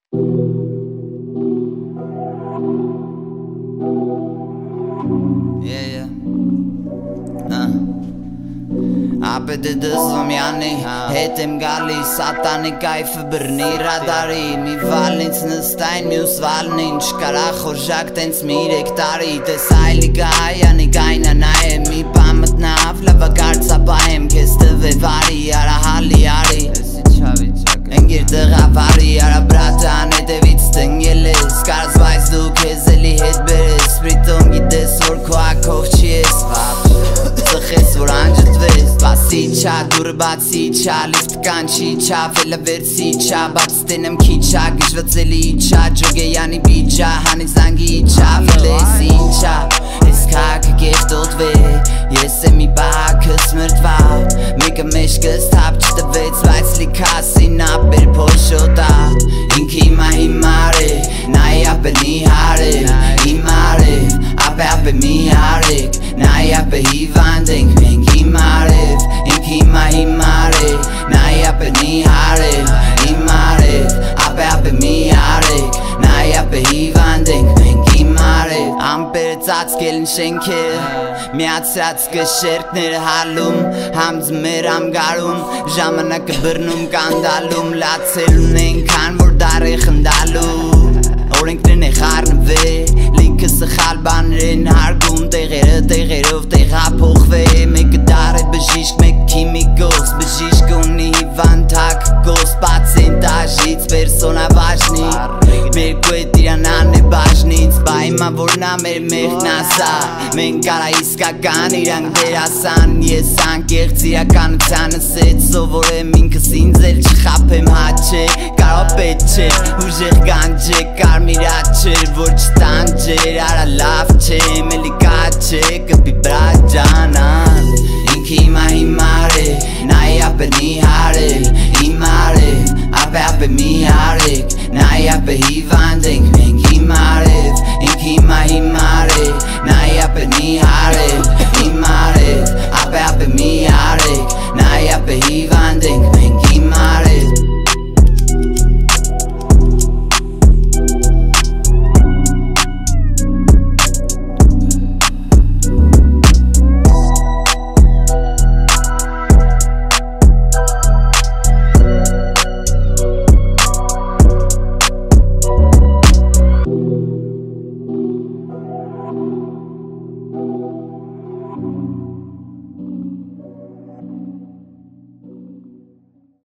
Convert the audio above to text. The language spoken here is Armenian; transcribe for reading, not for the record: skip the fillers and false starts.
Ապետը դզվում յանի հետ եմ գալիս սատանի կայֆը բրնի ռադարի մի վալն ինձ նստայն մյուս վալն ինչ կարա խորժակ տենց մի 3 տարի տես այլիկա հայանի կայնա նայ մի բան մտնավ լավա կարծապահեմ կեզ տվե վարի արա հալի արի ընգիր տղավարի արա բրատան հետևից տնգել ես կարծվայց դու կեզ էլի հետ բերես պրիտոն գիտես որ քո ակով չի ես ծխես որ անջտվես բասի չա դուրը բացի չա լիվտ կանչի չա վելը վերցի չա բաց տենեմ քի չա գիշվծելի չա ջոգեյանի բիչա հանի զանգի չա վելես ինչա ես կակը կեվ տոտվե ես եմ մի բակս մրդվավ մեկը մեշկս թապ չտվեց բայց լիքասին ապեր փոշոտա ինքի հիմա հիմար է նայ ապե նիհար է հիմար է ապե մի հարեք նայ ապե հիվանդ ենք մենք հիմար է ինք հիմա հիմար է նայ ապե նիհար է հիմար է ապե մի հարեք նայ ապե հիվանդ ենք մենք հիմար է ամպերը ծածկելն շենքեր միացրած կշերքները հալում համձմեր ամգարում ժամանակը բռնում կանդալում լացել ունենքան որ դար է խնդալու օրենքներն է խառնվե լիքը սխալ բաներ են հարգում տեղերով տեղափոխվե մեկը դար է բժիշկ մեկ քիմիկոս բժիշկ ունի հիվանդակ գոս պացենտաժից պերսոնա վաժնի մերկու է տիրանան է բաժնից բա հիմա որ նա մեր մեղքն ասա մենք կարա իսկական իրանք դերասան ես անկեղծ իրականությանս հետ սովորեմ ինքս ինձ էլ չխափեմ հաչե կարո պետ չէ ուժեղ գանջե կարմիր աչեր որ չտանջեր արա լավ չէ մելի կաչե կպի բրաջանան ինք հիմա հիմար է նայ ապե նիհար է հիմար է ապե մի հարեք նայ ապե հիվանդ